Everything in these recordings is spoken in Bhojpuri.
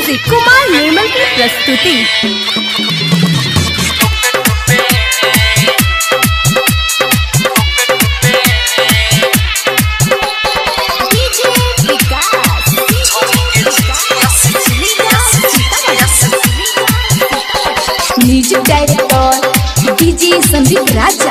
म्यूजिक कुमार निर्मल की प्रस्तुति। Music director DJ Sandeep Raja.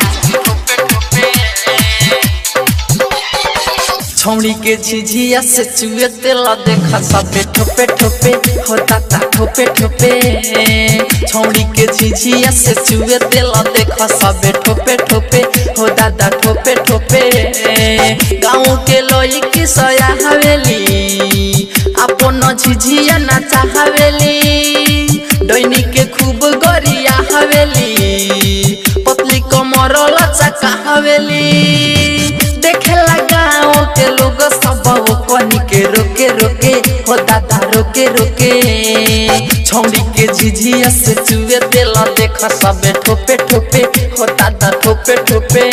छौड़ी के झिझिया से चुए तेला देखा सबे ठोपे ठोपे होता ता ठोपे ठोपे। छौड़ी के झिझिया से चुए तेला देखा सबे ठोपे ठोपे हो दादा ठोपे ठोपे। गाँव के लोई की सया हवेली अपन झिझिया नाचा हवेली। डैनी के खूब गरिया हवेली पतली कमर लचका हवेली। देखेला गाँव के लोग सब कनी के रोके रोके हो दादा रोके रोके। छौड़ी के झिझिया से चुए तेला देखा सबे ठोपे ठोपे हो दादा ठोपे ठोपे।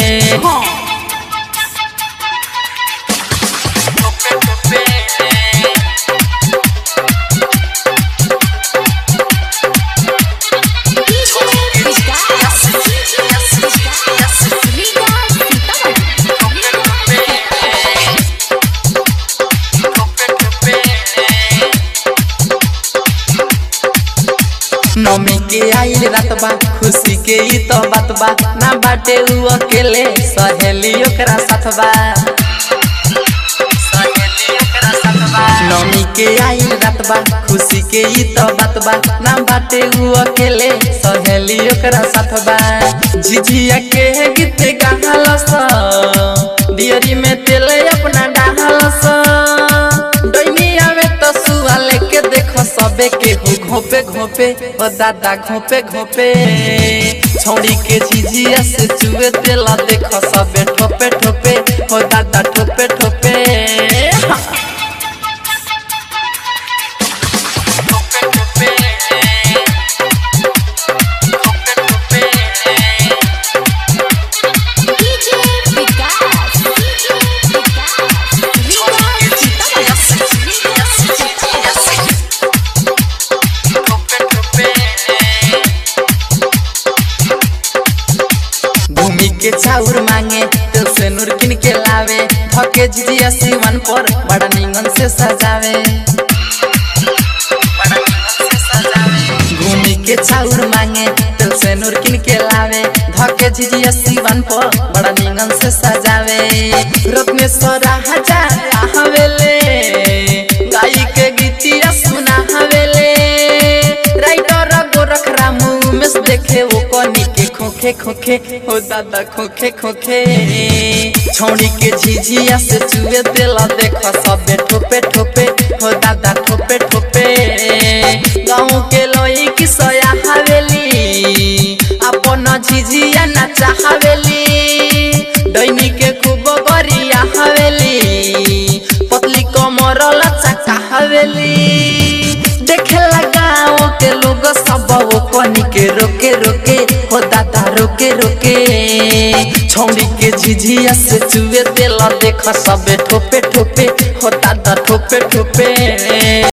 नमी के आइल रात बा खुशी के ई तो बात बा ना बाटे उ अकेले सहेली ओकरा साथ बा। नमी के आइल रात बा खुशी के ई तो बात बा ना बाटे उ अकेले सहेली ओकरा साथ बा। झिझिया के गीत गाहलस डियरी में तेल अपना डाहलस। डैनी आवे तो सुआ लेके देखो सबे के घोपे घोपे ओ दादा घोपे घोपे। छौड़ी के झिझिया से चुए तेला देखो सबे ठोपे ठोपे ओ दादा ठोपे ठोपे। के चाउर मांगे तो से नूर किन के लावे धके झिझिया सीवन पर बड़ा निंगन से सजावे। घूमी के चाउर मांगे तो से नूर किन के लावे धके झिझिया सीवन पर बड़ा निंगन से सजावे। रत्नेश्वर हजार हवेले गाई के गीतिया सुना हवेले। राइटर गोरख रामू में देखे वो कनी के खोखे खोखे हो दादा खोखे खोखे। छौड़ी के झिझिया से चुए तेला देखा सबे ठोपे ठोपे हो दादा ठोपे ठोपे। गाँव के लोई की सया हवेली अपन झिझिया नाचा हवेली। डैनी के खूब गरिया हवेली पतली कमर लचका हवेली। देखेला गाँव के लोग सब कनी के रोके रोके हो दादा रोके रोके। छौड़ी के झिझिया से चुए तेला देखा सबे ठोपे ठोपे हो दादा ठोपे ठोपे।